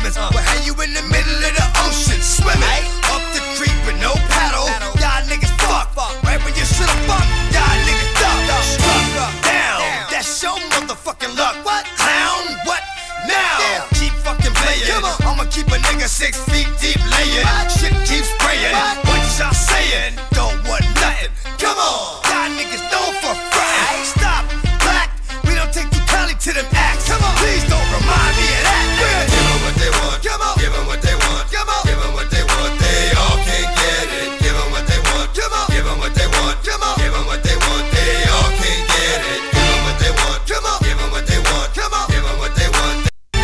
lemons. Well, how you in the middle of the ocean swimming? Up the creek with no paddle. Y'all niggas fuck. Right when you should've fucked, y'all niggas duck. Struck down. That's your motherfucking luck. What? Clown? What? Now? Keep fucking playing. I'ma keep a nigga 6 feet deep laying. Shit keeps spraying. What y'all saying? Don't want nothing. Come on. Y'all niggas known for frontin'. Stop. Black. We don't take too kindly to them acts. Come on. Please don't remind me of that. Give them what they want. Come on. Give them what they want. Come on. Give them what they want. They all can't get it. Give them what they want. Come on. Give them what they want. Come on. Give them what they want. They all can't get it. Give them what they want. Come on. Give them what they want. Come on. Give them what they want.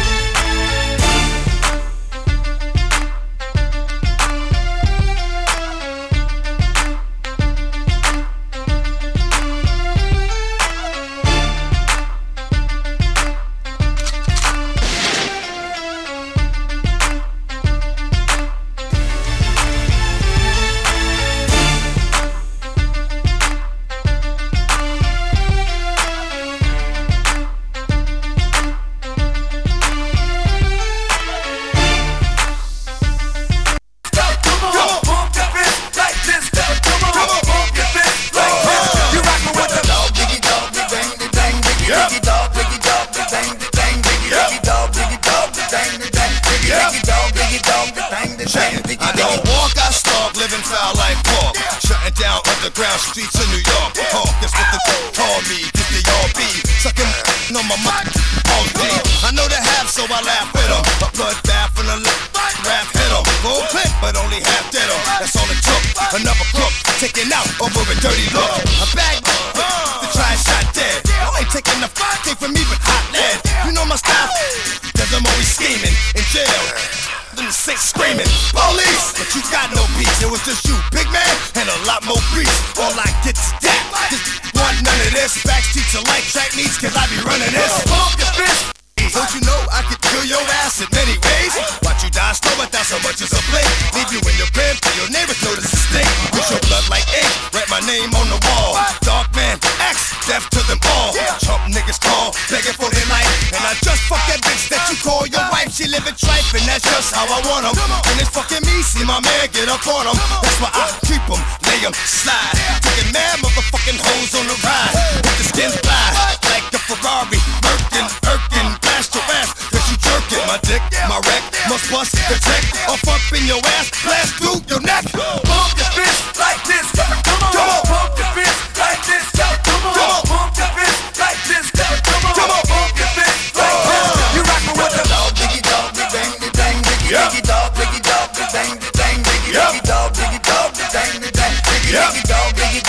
I don't walk, I stalk, living foul like pork. Shutting down underground streets of New York. That's what the call me, cause they all be sucking on my mic all day. I know they have, so I laugh with them. A bloodbath and a rap hit them. Full clip, but only half dead them. That's all it took. Another crook taken out over a dirty look. A bag to try a shot dead. I ain't taking the thing from me but hot lead. You know my style, cause I'm always scheming. In jail, then the saints screaming, police! But you got no peace, it was just you, big man, and a lot more grease. All I get is that, just want none of this. Backstreets are like track meets, cause I be running this. Pump your fist! Don't you know I could kill your ass in many ways? Watch you die slow without so much as a blink. Leave you in your crib till your neighbors notice the stink. Push your blood like ink, write my name on the wall. Dark man, X, death to them all. Chump niggas call, begging for their life. And I just fuck that bitch that you call your wife. She living tripe and that's just how I want them. And it's fucking me, see my man get up on them. That's why I creep them, lay them, slide. Taking mad motherfucking hoes on the ride. With the skin fly, like a Ferrari. Birkin, blast your ass, cause you jerking. My dick, my wreck, must bust the tech. Off up in your ass, blast through your neck. Pump your fist like this, come on. Pump your fist like this, come on. Pump your fist like this, come on. Pump your fist like this. You rockin' with the dog, diggy dog, bang, bang, diggy dog, bang, bang, diggy dog, diggy dog, bang, bang, diggy dog,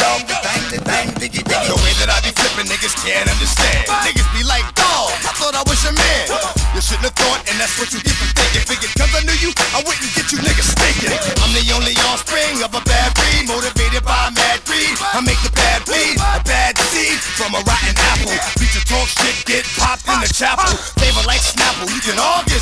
bang, diggy dog. The way that I be flipping, niggas can't understand. Niggas be like, dog, I thought I was your man. You shouldn't have thought, and that's what you get for thinking. Figured cause I knew you, I wouldn't get you niggas stinking. I'm the only offspring of a bad breed, motivated by a mad greed. I make the bad bleed, a bad seed from a rotten apple. Preacher talk shit, get popped in the chapel. Flavor like Snapple, you can all get